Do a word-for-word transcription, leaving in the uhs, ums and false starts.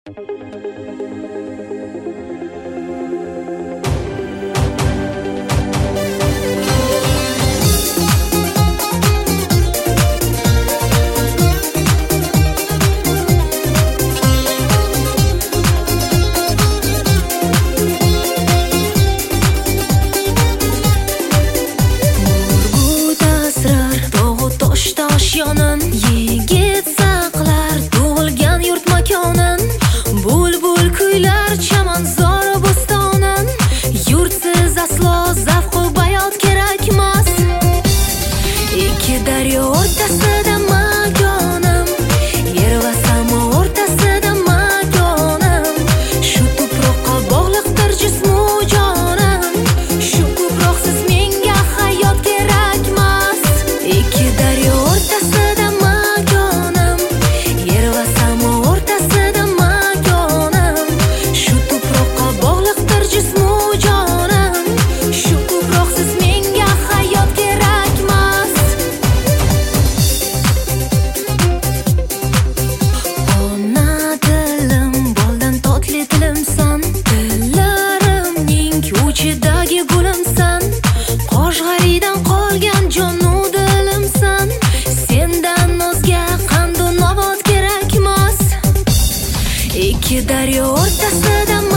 Yigit saqlar tug'ilgan yurt makonin, bulbul kuylar chamanzor bo'stonin. Yurtsiz aslo zavqu bayot kerakmas. Ikki daryo o'rtasida makonim, yer va samo o'rtasida makonim. Shu tuproqqa bog'liqdir jismu jonim, shu tuproqsiz menga hayot kerakmas. Ikki daryo o'rtasida ichidagi gulimsan, qo'shg'aridan qolgan jonu dilimsan. Sendan o'zga qandu nobot kerakmas. Ikki daryo o'rtasida